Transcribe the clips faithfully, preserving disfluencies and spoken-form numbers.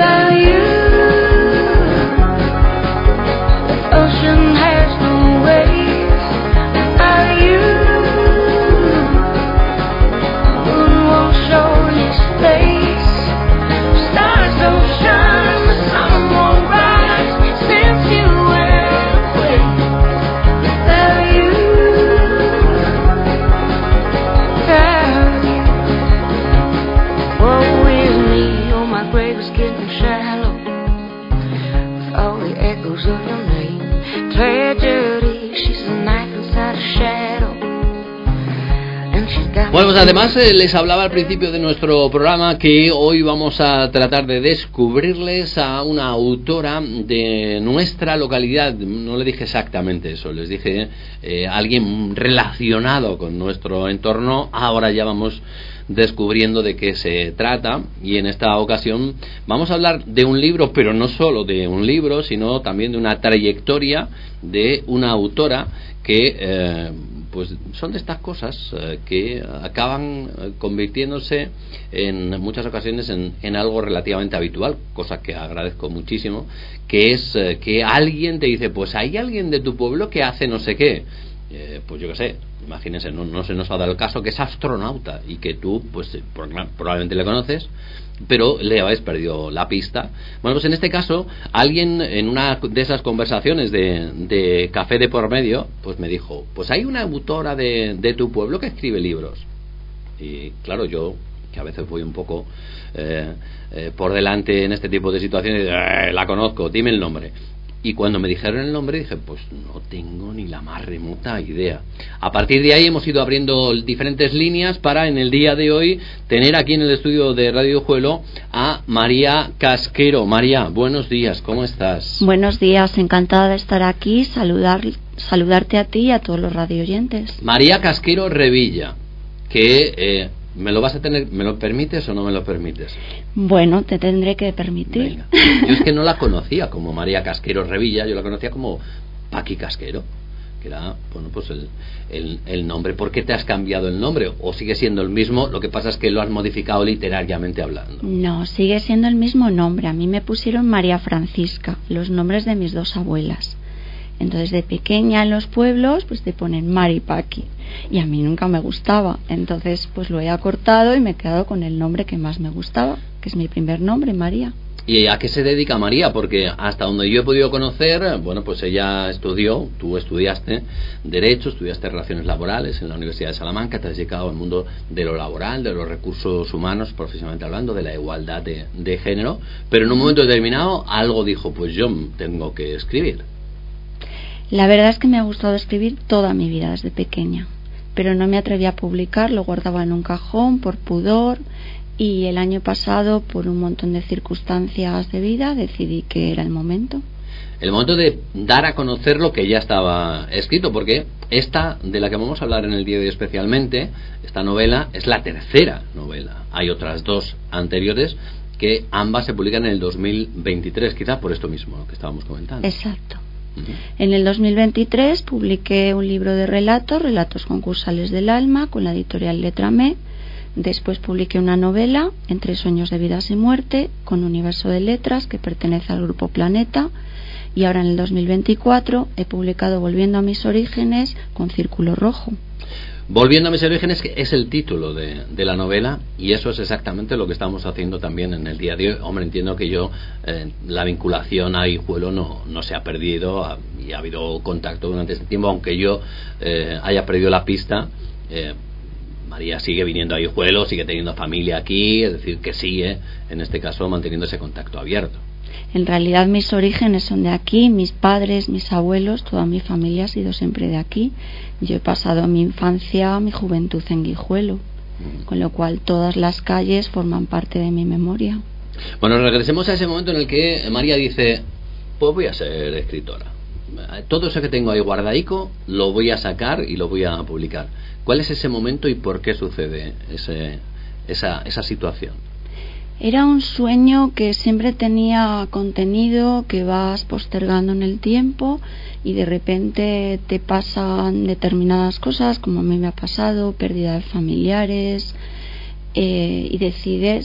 Bueno, pues además eh, les hablaba al principio de nuestro programa que hoy vamos a tratar de descubrirles a una autora de nuestra localidad. No le dije exactamente eso, les dije eh, alguien relacionado con nuestro entorno. Ahora ya vamos descubriendo de qué se trata, y en esta ocasión vamos a hablar de un libro, pero no solo de un libro, sino también de una trayectoria de una autora que eh, pues son de estas cosas eh, que acaban convirtiéndose en muchas ocasiones en, en algo relativamente habitual, cosa que agradezco muchísimo, que es eh, que alguien te dice, pues hay alguien de tu pueblo que hace no sé qué. Eh, pues yo qué sé, imagínense, no, no se nos ha dado el caso que es astronauta y que tú pues probablemente le conoces, pero le habéis perdido la pista. Bueno, pues en este caso alguien en una de esas conversaciones de, de café de por medio pues me dijo, pues hay una autora de, de tu pueblo que escribe libros. Y claro, yo que a veces voy un poco eh, eh, por delante en este tipo de situaciones, eh, la conozco, dime el nombre. Y cuando me dijeron el nombre dije, pues no tengo ni la más remota idea. A partir de ahí hemos ido abriendo diferentes líneas para en el día de hoy tener aquí en el estudio de Radio Juelo a María Casquero. María, buenos días, ¿cómo estás? Buenos días, encantada de estar aquí, saludar, saludarte a ti y a todos los radioyentes. María Casquero Revilla, que... Eh, ¿Me lo vas a tener, me lo permites o no me lo permites? Bueno, te tendré que permitir. Venga. Yo es que no la conocía como María Casquero Revilla, yo la conocía como Paqui Casquero, que era, bueno, pues el, el, el nombre. ¿Por qué te has cambiado el nombre? ¿O sigue siendo el mismo? Lo que pasa es que lo has modificado literariamente hablando. No, sigue siendo el mismo nombre. A mí me pusieron María Francisca, los nombres de mis dos abuelas. Entonces de pequeña en los pueblos pues te ponen Mari Paqui y a mí nunca me gustaba, entonces pues lo he acortado y me he quedado con el nombre que más me gustaba, que es mi primer nombre, María. ¿Y a qué se dedica María? Porque hasta donde yo he podido conocer, bueno, pues ella estudió, tú estudiaste Derecho, estudiaste Relaciones Laborales en la Universidad de Salamanca, te has dedicado al mundo de lo laboral, de los recursos humanos, profesionalmente hablando, de la igualdad de, de género, pero en un momento determinado algo dijo, pues yo tengo que escribir. La verdad es que me ha gustado escribir toda mi vida desde pequeña, pero no me atreví a publicar, lo guardaba en un cajón por pudor, y el año pasado, por un montón de circunstancias de vida, decidí que era el momento. El momento de dar a conocer lo que ya estaba escrito, porque esta de la que vamos a hablar en el día de hoy especialmente, esta novela es la tercera novela. Hay otras dos anteriores que ambas se publican en el dos mil veintitrés, quizá por esto mismo que estábamos comentando. Exacto. En el dos mil veintitrés publiqué un libro de relatos, Relatos concursales del alma, con la editorial Letra Me. Después publiqué una novela, Entre sueños de vidas y muerte, con Universo de Letras, que pertenece al grupo Planeta. Y ahora en el dos mil veinticuatro he publicado Volviendo a mis orígenes, con Círculo Rojo. Volviendo a mis orígenes, que es el título de, de la novela, y eso es exactamente lo que estamos haciendo también en el día de hoy. Hombre, entiendo que yo, eh, la vinculación a Hijuelo no, no se ha perdido, ha, y ha habido contacto durante este tiempo, aunque yo eh, haya perdido la pista. eh, María sigue viniendo a Hijuelo, sigue teniendo familia aquí, es decir, que sigue, en este caso, manteniendo ese contacto abierto. En realidad mis orígenes son de aquí, mis padres, mis abuelos, toda mi familia ha sido siempre de aquí. Yo he pasado mi infancia, mi juventud en Guijuelo, mm. con lo cual todas las calles forman parte de mi memoria. Bueno, regresemos a ese momento en el que María dice, pues voy a ser escritora. Todo eso que tengo ahí guardadico lo voy a sacar y lo voy a publicar. ¿Cuál es ese momento y por qué sucede ese, esa, esa situación? Era un sueño que siempre tenía contenido, que vas postergando en el tiempo y de repente te pasan determinadas cosas, como a mí me ha pasado, pérdida de familiares, eh, y decides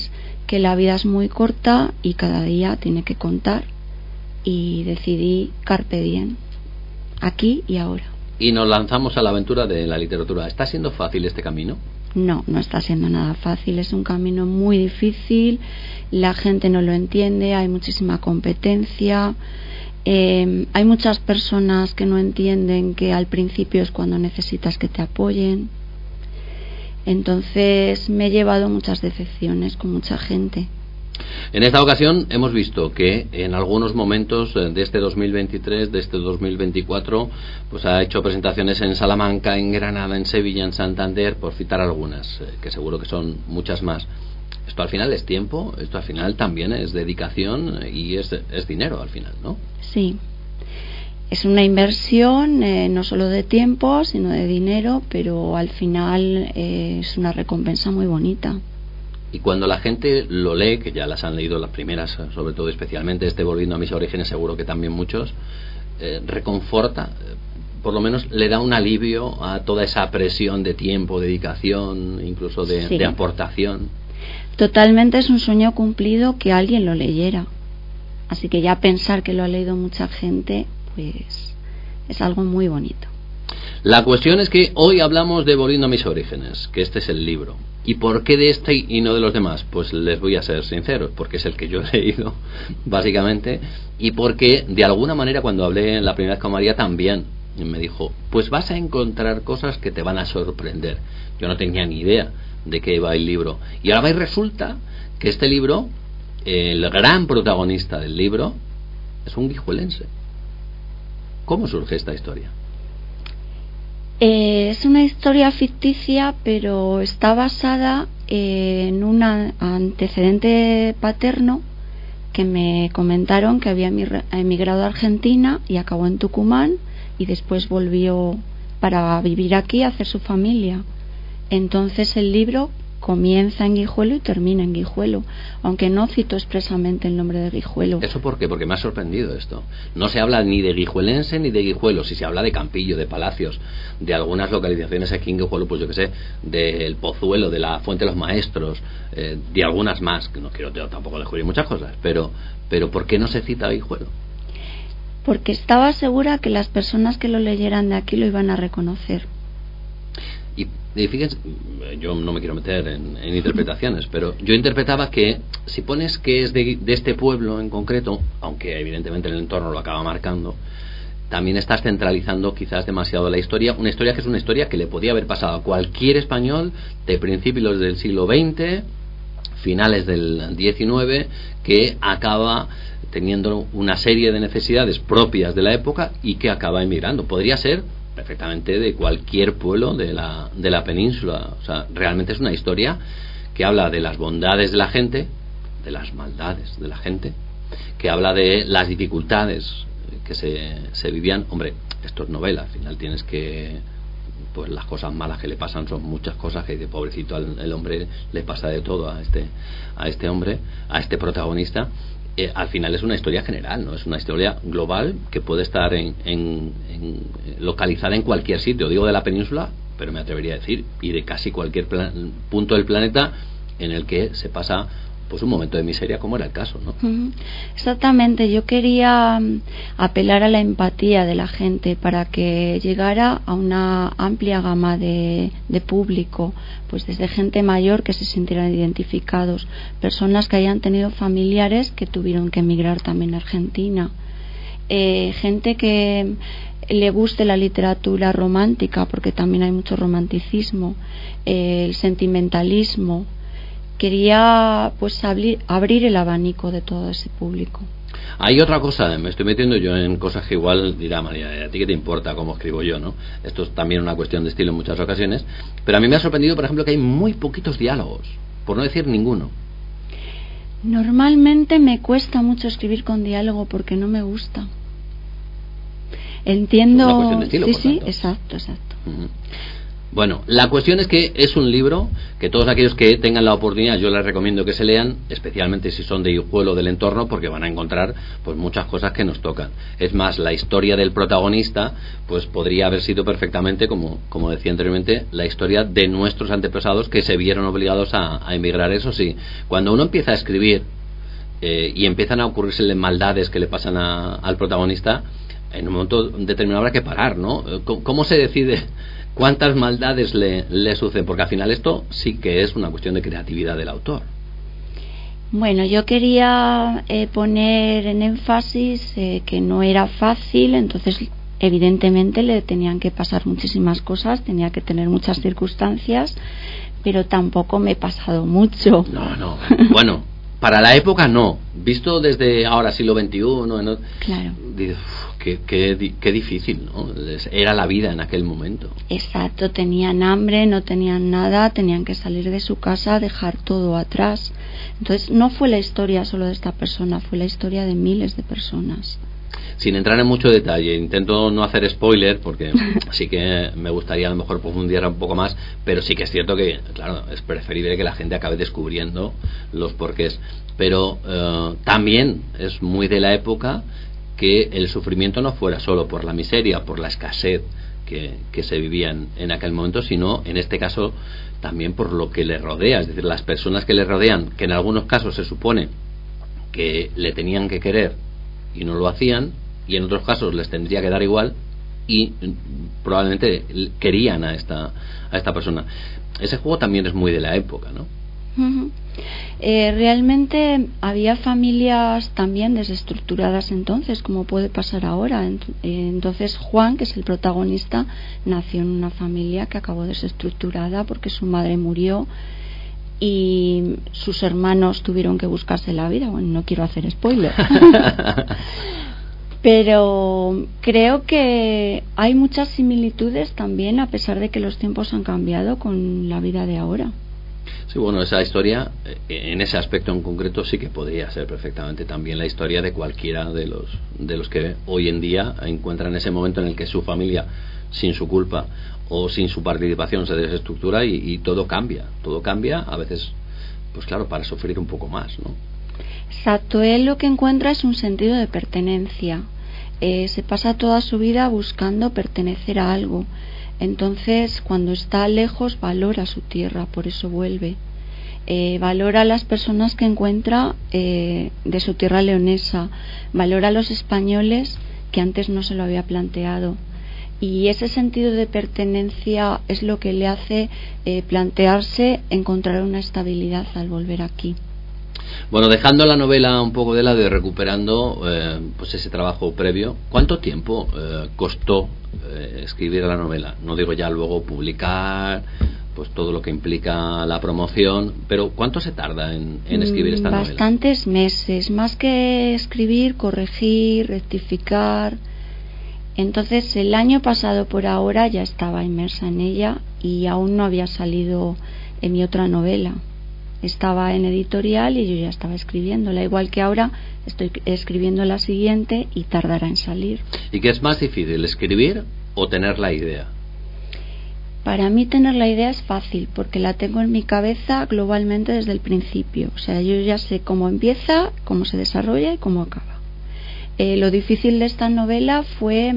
que la vida es muy corta y cada día tiene que contar, y decidí carpe diem, aquí y ahora. Y nos lanzamos a la aventura de la literatura. ¿Está siendo fácil este camino? No, no está siendo nada fácil, es un camino muy difícil, la gente no lo entiende, hay muchísima competencia, eh, hay muchas personas que no entienden que al principio es cuando necesitas que te apoyen. Entonces me he llevado muchas decepciones con mucha gente. En esta ocasión hemos visto que en algunos momentos de este dos mil veintitrés, de este dos mil veinticuatro, pues ha hecho presentaciones en Salamanca, en Granada, en Sevilla, en Santander, por citar algunas, que seguro que son muchas más. Esto al final es tiempo, esto al final también es dedicación y es, es dinero al final, ¿no? Sí, es una inversión, eh, no solo de tiempo, sino de dinero, pero al final eh, es una recompensa muy bonita. Y cuando la gente lo lee, que ya las han leído las primeras, sobre todo especialmente este Volviendo a mis orígenes, seguro que también muchos, eh, reconforta, eh, por lo menos le da un alivio a toda esa presión de tiempo, dedicación, incluso de, sí. de aportación. Totalmente, es un sueño cumplido que alguien lo leyera. Así que ya pensar que lo ha leído mucha gente, pues es algo muy bonito. La cuestión es que hoy hablamos de Volviendo a mis orígenes, que este es el libro. ¿Y por qué de este y no de los demás? Pues les voy a ser sinceros, porque es el que yo he leído, básicamente, y porque de alguna manera cuando hablé la primera vez con María también me dijo, pues vas a encontrar cosas que te van a sorprender. Yo no tenía ni idea de qué iba el libro. Y ahora va y resulta que este libro, el gran protagonista del libro, es un guijuelense. ¿Cómo surge esta historia? Eh, es una historia ficticia, pero está basada eh, en un antecedente paterno que me comentaron que había emigrado a Argentina y acabó en Tucumán y después volvió para vivir aquí, a hacer su familia. Entonces el libro comienza en Guijuelo y termina en Guijuelo, aunque no cito expresamente el nombre de Guijuelo. ¿Eso por qué? Porque me ha sorprendido esto. No se habla ni de guijuelense ni de Guijuelo, si se habla de Campillo, de Palacios, de algunas localizaciones aquí en Guijuelo, pues yo que sé, del Pozuelo, de la Fuente de los Maestros, eh, de algunas más, que no quiero yo tampoco descubrir muchas cosas, pero, pero ¿por qué no se cita a Guijuelo? Porque estaba segura que las personas que lo leyeran de aquí lo iban a reconocer. Y, y fíjense, yo no me quiero meter en, en interpretaciones, pero yo interpretaba que si pones que es de, de este pueblo en concreto, aunque evidentemente el entorno lo acaba marcando, también estás centralizando quizás demasiado la historia, una historia que es una historia que le podía haber pasado a cualquier español de principios del siglo veinte, finales del diecinueve, que acaba teniendo una serie de necesidades propias de la época y que acaba emigrando. Podría ser perfectamente de cualquier pueblo de la, de la península. O sea, realmente es una historia que habla de las bondades de la gente, de las maldades de la gente, que habla de las dificultades que se, se vivían. Hombre, esto es novela, al final tienes que, pues las cosas malas que le pasan son muchas cosas, que de pobrecito al el hombre le pasa de todo a este, a este hombre, a este protagonista. Eh, al final es una historia general, no es una historia global que puede estar en, en, en, localizada en cualquier sitio, digo de la península, pero me atrevería a decir, y de casi cualquier plan, punto del planeta en el que se pasa pues un momento de miseria, como era el caso, ¿no? Exactamente, yo quería apelar a la empatía de la gente para que llegara a una amplia gama de, de público, pues desde gente mayor que se sintieran identificados, personas que hayan tenido familiares que tuvieron que emigrar también a Argentina, eh, gente que le guste la literatura romántica, porque también hay mucho romanticismo, eh, el sentimentalismo. Quería pues abrir, abrir el abanico de todo ese público. Hay otra cosa, me estoy metiendo yo en cosas que igual dirá María, ¿a ti qué te importa cómo escribo yo, no? Esto es también una cuestión de estilo en muchas ocasiones, pero a mí me ha sorprendido, por ejemplo, que hay muy poquitos diálogos, por no decir ninguno. Normalmente me cuesta mucho escribir con diálogo porque no me gusta. Entiendo. Es una cuestión de estilo, sí, por sí, tanto. exacto, exacto. Uh-huh. Bueno, la cuestión es que es un libro que todos aquellos que tengan la oportunidad, yo les recomiendo que se lean, especialmente si son de Guijuelo, del entorno, porque van a encontrar pues muchas cosas que nos tocan. Es más, la historia del protagonista pues podría haber sido perfectamente, como, como decía anteriormente, la historia de nuestros antepasados que se vieron obligados a, a emigrar. Eso sí, cuando uno empieza a escribir eh, y empiezan a ocurrirse maldades que le pasan a, al protagonista, en un momento determinado habrá que parar, ¿no? ¿Cómo, cómo se decide cuántas maldades le, le suceden? Porque al final esto sí que es una cuestión de creatividad del autor. Bueno, yo quería eh, poner en énfasis eh, que no era fácil, entonces evidentemente le tenían que pasar muchísimas cosas, tenía que tener muchas circunstancias, pero tampoco me he pasado mucho. No, no, bueno, para la época no, visto desde ahora siglo veintiuno, ¿no? Claro. Dices, uf, qué, qué, qué difícil, ¿no? Era la vida en aquel momento. Exacto, tenían hambre, no tenían nada, tenían que salir de su casa, dejar todo atrás. Entonces no fue la historia solo de esta persona, fue la historia de miles de personas. Sin entrar en mucho detalle, intento no hacer spoiler porque sí que me gustaría a lo mejor profundizar un poco más, pero sí que es cierto que, claro, es preferible que la gente acabe descubriendo los porqués. Pero eh, también es muy de la época que el sufrimiento no fuera solo por la miseria, por la escasez que, que se vivía en, en aquel momento, sino en este caso también por lo que le rodea, es decir, las personas que le rodean, que en algunos casos se supone que le tenían que querer y no lo hacían, y en otros casos les tendría que dar igual y probablemente querían a esta a esta persona. Ese juego también es muy de la época, ¿no? Uh-huh. Eh, realmente había familias también desestructuradas entonces, como puede pasar ahora. Entonces Juan, que es el protagonista, nació en una familia que acabó desestructurada porque su madre murió y sus hermanos tuvieron que buscarse la vida. Bueno, no quiero hacer spoiler. Pero creo que hay muchas similitudes también, a pesar de que los tiempos han cambiado, con la vida de ahora. Sí, bueno, esa historia, en ese aspecto en concreto, sí que podría ser perfectamente también la historia de cualquiera de los de los que hoy en día encuentran ese momento en el que su familia, sin su culpa o sin su participación, se desestructura y, y todo cambia, todo cambia, a veces, pues claro, para sufrir un poco más, ¿no? Exacto, él lo que encuentra es un sentido de pertenencia. Eh, se pasa toda su vida buscando pertenecer a algo. Entonces, cuando está lejos, valora su tierra, por eso vuelve. Eh, valora a las personas que encuentra eh, de su tierra leonesa. Valora a los españoles que antes no se lo había planteado. Y ese sentido de pertenencia es lo que le hace eh, plantearse encontrar una estabilidad al volver aquí. Bueno, dejando la novela un poco de lado y recuperando eh, pues ese trabajo previo, ¿cuánto tiempo eh, costó eh, escribir la novela? No digo ya luego publicar, pues todo lo que implica la promoción, pero ¿cuánto se tarda en, en escribir esta novela? Bastantes meses, más que escribir, corregir, rectificar. Entonces el año pasado por ahora ya estaba inmersa en ella y aún no había salido en mi otra novela. Estaba en editorial y yo ya estaba escribiéndola, igual que ahora estoy escribiendo la siguiente y tardará en salir. ¿Y qué es más difícil, escribir o tener la idea? Para mí tener la idea es fácil porque la tengo en mi cabeza globalmente desde el principio. O sea, yo ya sé cómo empieza, cómo se desarrolla y cómo acaba. Eh, lo difícil de esta novela fue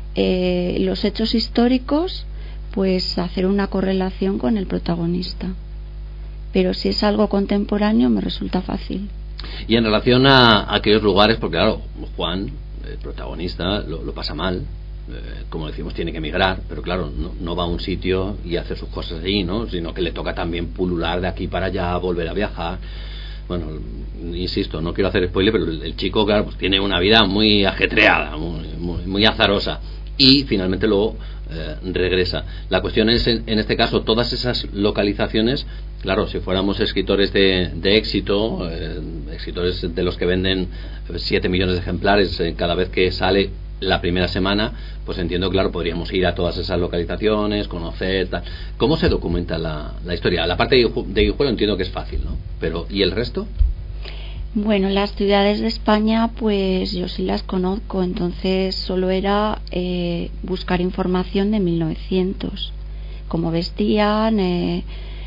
eh, los hechos históricos, pues hacer una correlación con el protagonista. Pero si es algo contemporáneo me resulta fácil. Y en relación a, a aquellos lugares, porque claro, Juan, el protagonista, lo, lo pasa mal, eh, como decimos, tiene que emigrar, pero claro, no, no va a un sitio y hace sus cosas allí, ¿no? Sino que le toca también pulular de aquí para allá, volver a viajar. Bueno, insisto, no quiero hacer spoiler, pero el, el chico, claro, pues tiene una vida muy ajetreada, muy, muy, muy azarosa, y finalmente luego eh, regresa. La cuestión es, en, en este caso, todas esas localizaciones. Claro, si fuéramos escritores de, de éxito, eh, escritores de los que venden siete millones de ejemplares eh, cada vez que sale la primera semana, pues entiendo, claro, podríamos ir a todas esas localizaciones, conocer, tal. ¿Cómo se documenta la, la historia? La parte de, de Guijuelo entiendo que es fácil, ¿no? Pero ¿y el resto? Bueno, las ciudades de España, pues yo sí las conozco, entonces solo era eh, buscar información de mil novecientos. cómo vestían, eh,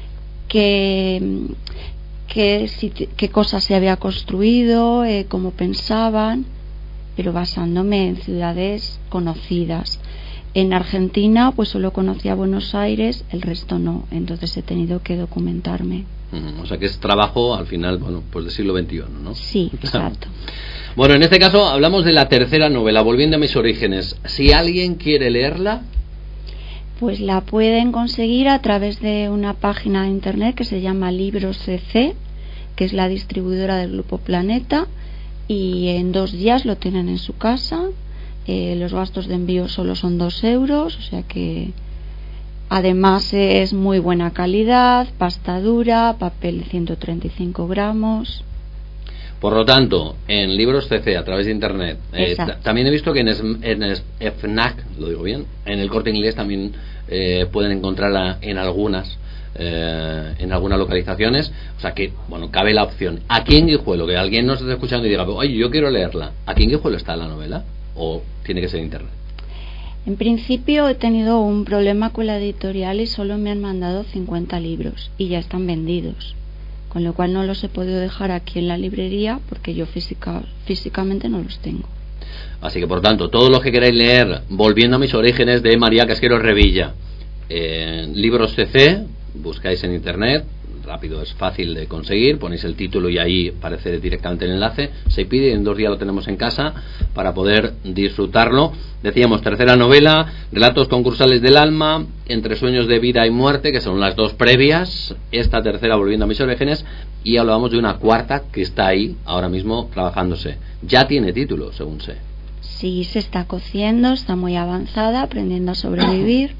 qué, qué, qué cosas se había construido, eh, cómo pensaban, pero basándome en ciudades conocidas. En Argentina pues solo conocía Buenos Aires, el resto no, entonces he tenido que documentarme. O sea que es trabajo al final, bueno, pues del siglo veintiuno, ¿no? Sí, exacto. Bueno, en este caso hablamos de la tercera novela, Volviendo a mis orígenes. Si alguien quiere leerla, pues la pueden conseguir a través de una página de internet que se llama Libros C C, que es la distribuidora del Grupo Planeta, y en dos días lo tienen en su casa. Eh, los gastos de envío solo son dos euros, o sea que además es muy buena calidad, pasta dura, papel ciento treinta y cinco gramos. Por lo tanto, en Libros C C a través de internet, eh, t- también he visto que en, es, en es, FNAC, lo digo bien, en el Corte Inglés también eh, pueden encontrarla en algunas eh, en algunas localizaciones, o sea que, bueno, cabe la opción. Aquí en Guijuelo, que alguien nos esté escuchando y diga, oye, yo quiero leerla, ¿aquí en Guijuelo está la novela? ¿O tiene que ser internet? En principio he tenido un problema con la editorial y solo me han mandado cincuenta libros y ya están vendidos, con lo cual no los he podido dejar aquí en la librería porque yo física, físicamente no los tengo. Así que, por tanto, todos los que queráis leer Volviendo a mis orígenes de María Casquero Revilla, eh, Libros C C, buscáis en internet, rápido, es fácil de conseguir, ponéis el título y ahí aparece directamente el enlace, se pide, en dos días lo tenemos en casa para poder disfrutarlo. Decíamos, tercera novela, Relatos concursales del alma, Entre sueños de vida y muerte, que son las dos previas, esta tercera Volviendo a mis orígenes, y hablábamos de una cuarta que está ahí ahora mismo trabajándose. Ya tiene título, según sé. Sí, se está cociendo, está muy avanzada, aprendiendo a sobrevivir.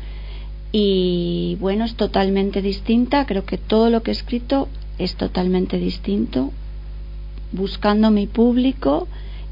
Y bueno, es totalmente distinta. Creo que todo lo que he escrito es totalmente distinto, buscando mi público,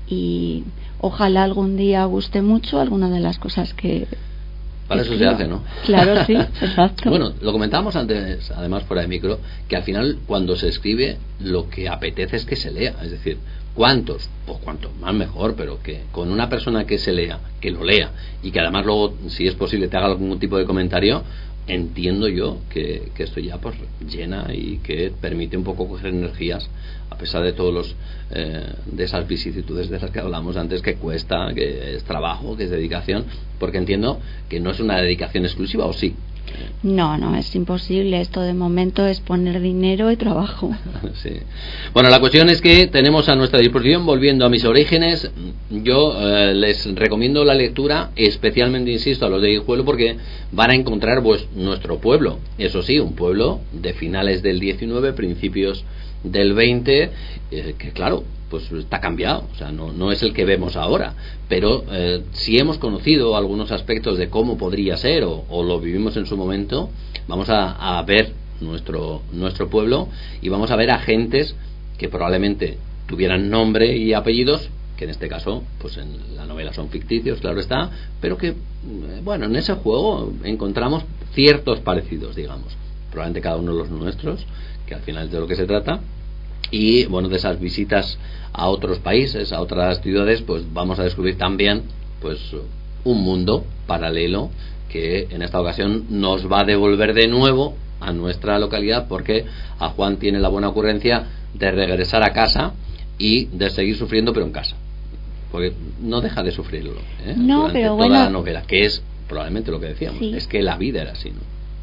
y ojalá algún día guste mucho alguna de las cosas que para eso se hace, ¿no? Claro, sí, exacto. Bueno, lo comentábamos antes, además fuera de micro, que al final cuando se escribe lo que apetece es que se lea, es decir, ¿cuántos? Pues cuanto más mejor, pero que con una persona que se lea, que lo lea, y que además luego, si es posible, te haga algún tipo de comentario, entiendo yo que, que esto ya pues llena y que permite un poco coger energías, a pesar de todos los eh, de esas vicisitudes de las que hablamos antes, que cuesta, que es trabajo, que es dedicación, porque entiendo que no es una dedicación exclusiva, ¿o sí? No, no, es imposible. Esto de momento es poner dinero y trabajo. Sí. Bueno, la cuestión es que tenemos a nuestra disposición, Volviendo a mis orígenes. Yo eh, les recomiendo la lectura, especialmente, insisto, a los de Guijuelo, porque van a encontrar pues nuestro pueblo. Eso sí, un pueblo de finales del diecinueve, principios del veinte, eh, que claro, pues está cambiado, o sea, no, no es el que vemos ahora, pero eh, si hemos conocido algunos aspectos de cómo podría ser o, o lo vivimos en su momento, vamos a, a ver nuestro nuestro pueblo y vamos a ver a gentes que probablemente tuvieran nombre y apellidos, que en este caso, pues en la novela son ficticios, claro está, pero que, bueno, en ese juego encontramos ciertos parecidos, digamos, probablemente cada uno de los nuestros, que al final es de lo que se trata. Y bueno, de esas visitas a otros países, a otras ciudades, pues vamos a descubrir también pues un mundo paralelo que en esta ocasión nos va a devolver de nuevo a nuestra localidad, porque a Juan tiene la buena ocurrencia de regresar a casa y de seguir sufriendo, pero en casa, porque no deja de sufrirlo, ¿eh? No, durante pero toda bueno, la novela, que es probablemente lo que decíamos, sí, es que la vida era así, ¿no?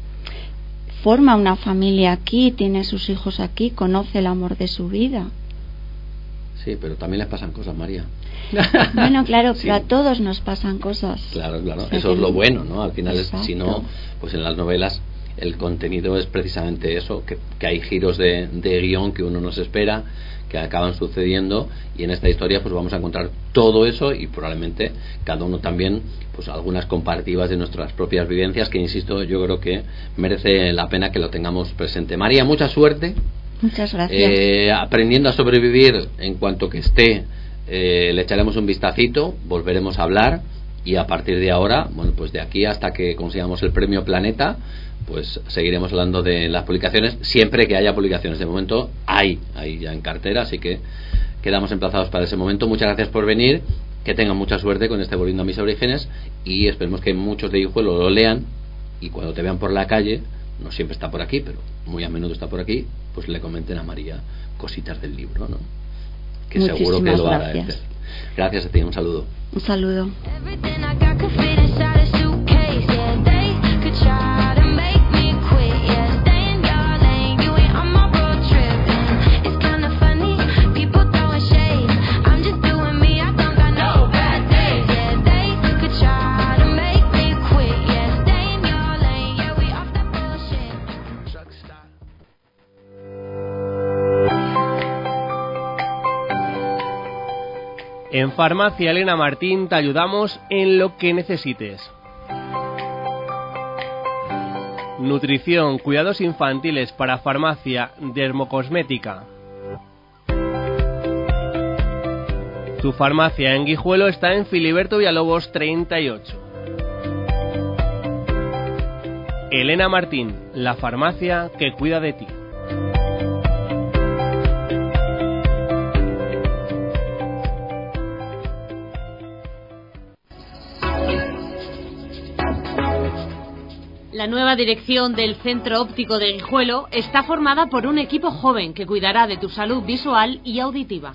Forma una familia aquí, tiene sus hijos aquí, conoce el amor de su vida. Sí, pero también les pasan cosas, María. Bueno, claro, sí, pero a todos nos pasan cosas. Claro, claro, O sea, eso es que... lo bueno, ¿no? Al final, es, Exacto. si no, pues en las novelas el contenido es precisamente eso, que, que hay giros de, de guión que uno no se espera, que acaban sucediendo, y en esta historia pues vamos a encontrar todo eso, y probablemente cada uno también pues algunas comparativas de nuestras propias vivencias, que insisto, yo creo que merece la pena que lo tengamos presente. María, mucha suerte. Muchas gracias. Eh, aprendiendo a sobrevivir, en cuanto que esté, eh, le echaremos un vistacito, volveremos a hablar, y a partir de ahora, bueno, pues de aquí hasta que consigamos el premio Planeta, pues seguiremos hablando de las publicaciones, siempre que haya publicaciones. De momento hay, hay ya en cartera, así que quedamos emplazados para ese momento. Muchas gracias por venir, que tengan mucha suerte con este Volviendo a mis orígenes, y esperemos que muchos de Guijuelo lo lean y cuando te vean por la calle, no siempre está por aquí, pero muy a menudo está por aquí, pues le comenten a María cositas del libro, ¿no? Que Muchísimas seguro que lo va a gracias. agradecer. Gracias a ti, un saludo. Un saludo. En Farmacia Elena Martín te ayudamos en lo que necesites. Nutrición, cuidados infantiles, para farmacia, dermocosmética. Tu farmacia en Guijuelo está en Filiberto Villalobos treinta y ocho. Elena Martín, la farmacia que cuida de ti. La nueva dirección del Centro Óptico de Guijuelo está formada por un equipo joven que cuidará de tu salud visual y auditiva.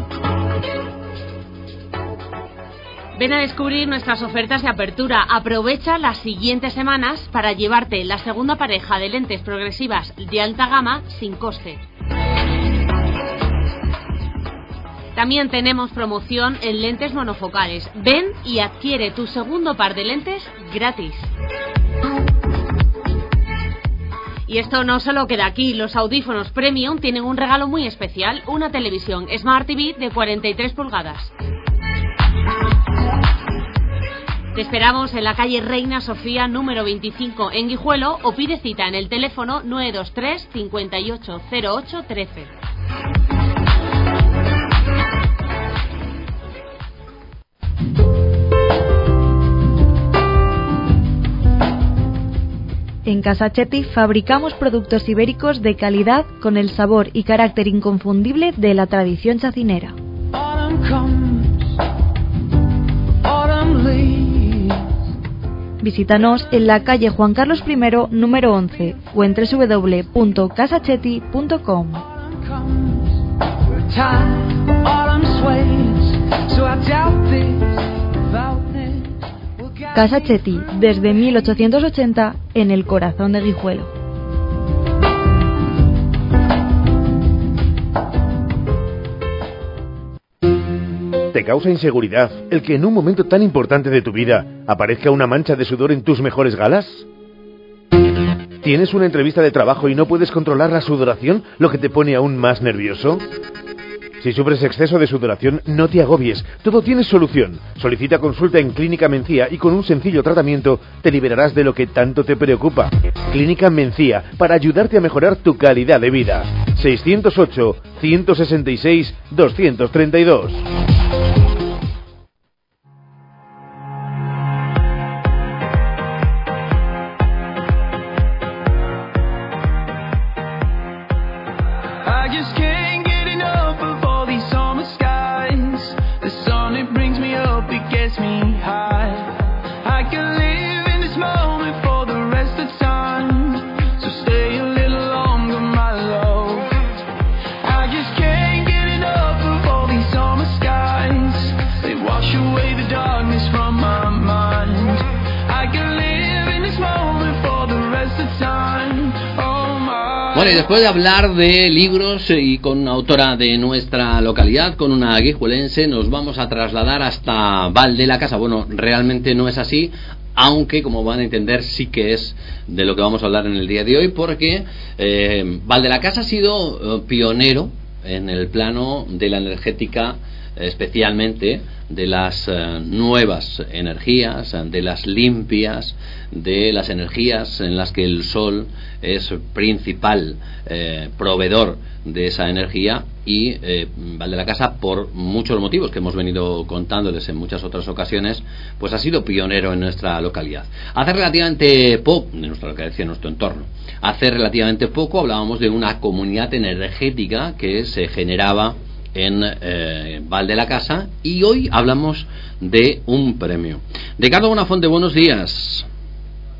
Ven a descubrir nuestras ofertas de apertura. Aprovecha las siguientes semanas para llevarte la segunda pareja de lentes progresivas de alta gama sin coste. También tenemos promoción en lentes monofocales. Ven y adquiere tu segundo par de lentes gratis. Y esto no solo queda aquí, los audífonos Premium tienen un regalo muy especial, una televisión Smart T V de cuarenta y tres pulgadas. Te esperamos en la calle Reina Sofía número veinticinco en Guijuelo o pide cita en el teléfono nueve dos tres, cinco ocho cero ocho uno tres. En Casa Chetti fabricamos productos ibéricos de calidad con el sabor y carácter inconfundible de la tradición chacinera. Visítanos en la calle Juan Carlos primero número once o en doble u doble u doble u punto casa chetti punto com. Casa Chetti, desde mil ochocientos ochenta, en el corazón de Guijuelo. ¿Te causa inseguridad el que en un momento tan importante de tu vida aparezca una mancha de sudor en tus mejores galas? ¿Tienes una entrevista de trabajo y no puedes controlar la sudoración, lo que te pone aún más nervioso? Si sufres exceso de sudoración, no te agobies, todo tiene solución. Solicita consulta en Clínica Mencía y con un sencillo tratamiento te liberarás de lo que tanto te preocupa. Clínica Mencía, para ayudarte a mejorar tu calidad de vida. seiscientos ocho, ciento sesenta y seis, doscientos treinta y dos. Bueno, y después de hablar de libros y con una autora de nuestra localidad, con una guijuelense, nos vamos a trasladar hasta Val de la Casa. Bueno, realmente no es así, aunque como van a entender sí que es de lo que vamos a hablar en el día de hoy, porque eh, Val de la Casa ha sido eh, pionero en el plano de la energética, especialmente de las eh, nuevas energías, de las limpias, de las energías en las que el sol es principal eh, proveedor de esa energía. Y eh, Val de la Casa, por muchos motivos que hemos venido contándoles en muchas otras ocasiones, pues ha sido pionero en nuestra localidad. Hace relativamente poco, en nuestra localidad y en nuestro entorno, hace relativamente poco hablábamos de una comunidad energética que se generaba en eh, Val de la Casa, y hoy hablamos de un premio. Ricardo Bonafonte, buenos días.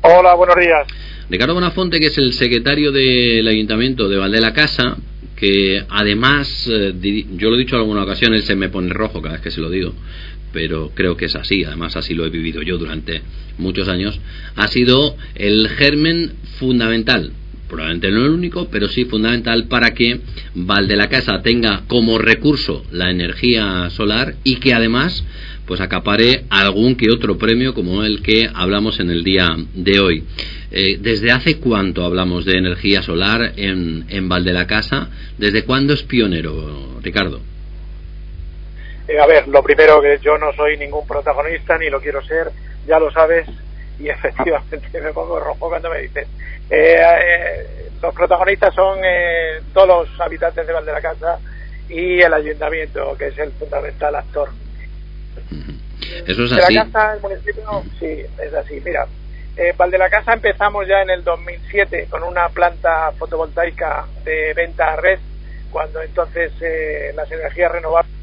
Hola, buenos días. Ricardo Bonafonte, que es el secretario del Ayuntamiento de Val de la Casa, que además, eh, yo lo he dicho en alguna ocasión, él se me pone rojo cada vez que se lo digo, pero creo que es así, además así lo he vivido yo durante muchos años, ha sido el germen fundamental, probablemente no el único, pero sí fundamental para que Val de la Casa tenga como recurso la energía solar y que además pues acapare algún que otro premio como el que hablamos en el día de hoy. Eh, ¿Desde hace cuánto hablamos de energía solar en, en Val de la Casa? ¿Desde cuándo es pionero, Ricardo? Eh, a ver, lo primero, que yo no soy ningún protagonista, ni lo quiero ser, ya lo sabes, y efectivamente me pongo rojo cuando me dices. Eh, eh, los protagonistas son eh, todos los habitantes de Val de la Casa y el ayuntamiento, que es el fundamental actor. Eso es así. De la Casa, el municipio, sí, es así. Mira, eh, Val de la Casa empezamos ya en el dos mil siete con una planta fotovoltaica de venta a red, cuando entonces eh, las energías renovables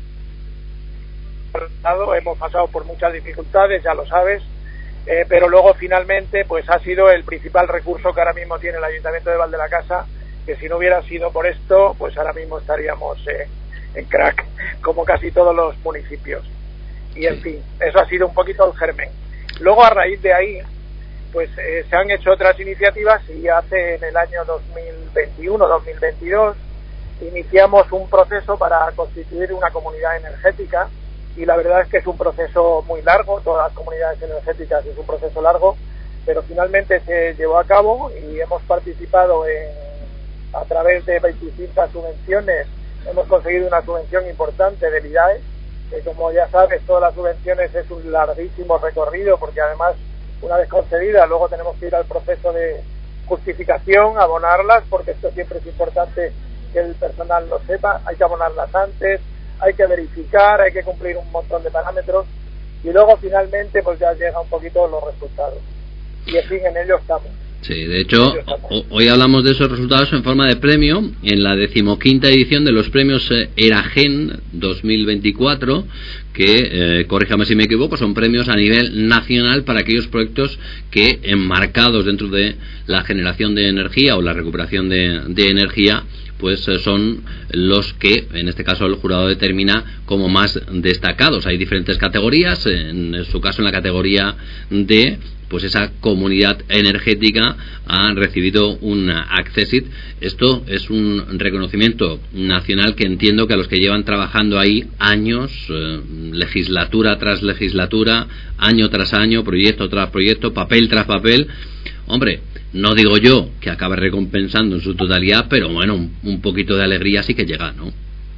hemos pasado por muchas dificultades, ya lo sabes, eh, pero luego finalmente pues ha sido el principal recurso que ahora mismo tiene el Ayuntamiento de Val de la Casa, que si no hubiera sido por esto, pues ahora mismo estaríamos eh, en crack, como casi todos los municipios. Y en fin, eso ha sido un poquito el germen. Luego, a raíz de ahí, pues eh, se han hecho otras iniciativas, y hace en el año dos mil veintiuno dos mil veintidós iniciamos un proceso para constituir una comunidad energética, y la verdad es que es un proceso muy largo, todas las comunidades energéticas es un proceso largo, pero finalmente se llevó a cabo y hemos participado en, a través de veinticinco subvenciones, hemos conseguido una subvención importante del I D A E, que como ya sabes, todas las subvenciones es un larguísimo recorrido, porque además, una vez concedidas, luego tenemos que ir al proceso de justificación, abonarlas, porque esto siempre es importante que el personal lo sepa, hay que abonarlas antes, hay que verificar, hay que cumplir un montón de parámetros, y luego finalmente pues ya llega un poquito los resultados. Y en fin, en ello estamos. Sí, de hecho, hoy hablamos de esos resultados en forma de premio en la decimoquinta edición de los premios ERAGEN dos mil veinticuatro, que, eh, corríjame si me equivoco, son premios a nivel nacional para aquellos proyectos que, enmarcados dentro de la generación de energía o la recuperación de, de energía, pues son los que, en este caso, el jurado determina como más destacados. Hay diferentes categorías, en su caso en la categoría D, pues esa comunidad energética ha recibido un Accessit. Esto es un reconocimiento nacional que entiendo que a los que llevan trabajando ahí años, eh, legislatura tras legislatura, año tras año, proyecto tras proyecto, papel tras papel, hombre, no digo yo que acabe recompensando en su totalidad, pero bueno, un, un poquito de alegría sí que llega, ¿no?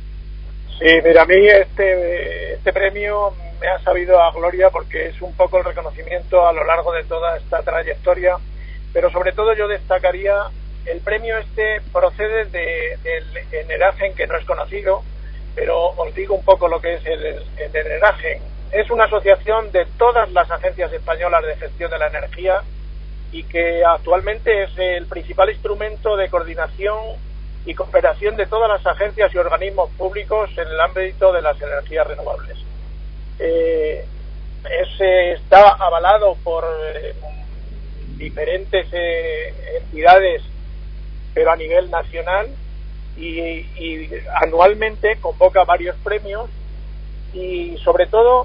Sí, mira, a mí este, este premio me ha sabido a gloria, porque es un poco el reconocimiento a lo largo de toda esta trayectoria, pero sobre todo yo destacaría, el premio este procede de, del ENERAGEN, que no es conocido, pero os digo un poco lo que es el, el ENERAGEN. Es una asociación de todas las agencias españolas de gestión de la energía, y que actualmente es el principal instrumento de coordinación y cooperación de todas las agencias y organismos públicos en el ámbito de las energías renovables. Eh, es, eh, está avalado por eh, diferentes eh, entidades, pero a nivel nacional, y, y anualmente convoca varios premios, y sobre todo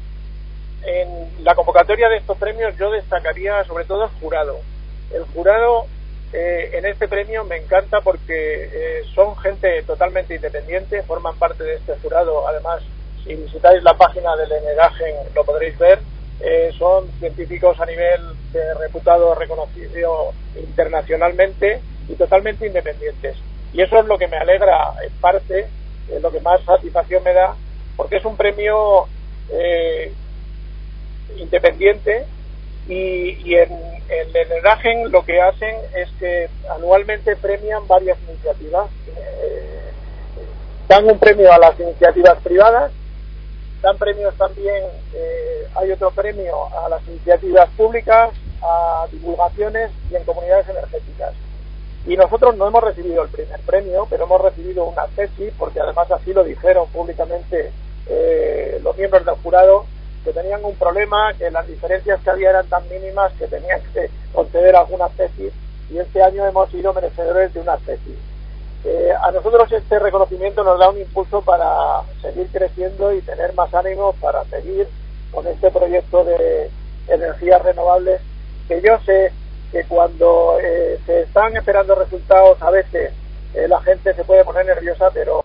en la convocatoria de estos premios yo destacaría sobre todo el jurado. El jurado eh, en este premio me encanta porque eh, son gente totalmente independiente, forman parte de este jurado. Además, si visitáis la página del ENERAGEN lo podréis ver, eh, son científicos a nivel de reputado, reconocido internacionalmente y totalmente independientes. Y eso es lo que me alegra en parte, es lo que más satisfacción me da, porque es un premio eh, independiente, y, y en, en el ENERAGEN lo que hacen es que anualmente premian varias iniciativas. Eh, dan un premio a las iniciativas privadas, dan premios también, eh, hay otro premio a las iniciativas públicas, a divulgaciones y en comunidades energéticas. Y nosotros no hemos recibido el primer premio, pero hemos recibido una Accessit, porque además así lo dijeron públicamente eh, los miembros del jurado, que tenían un problema, que las diferencias que había eran tan mínimas que tenían que conceder algunas tesis, y este año hemos sido merecedores de unas tesis. Eh, a nosotros este reconocimiento nos da un impulso para seguir creciendo y tener más ánimo para seguir con este proyecto de energías renovables, que yo sé que cuando eh, se están esperando resultados a veces eh, la gente se puede poner nerviosa, pero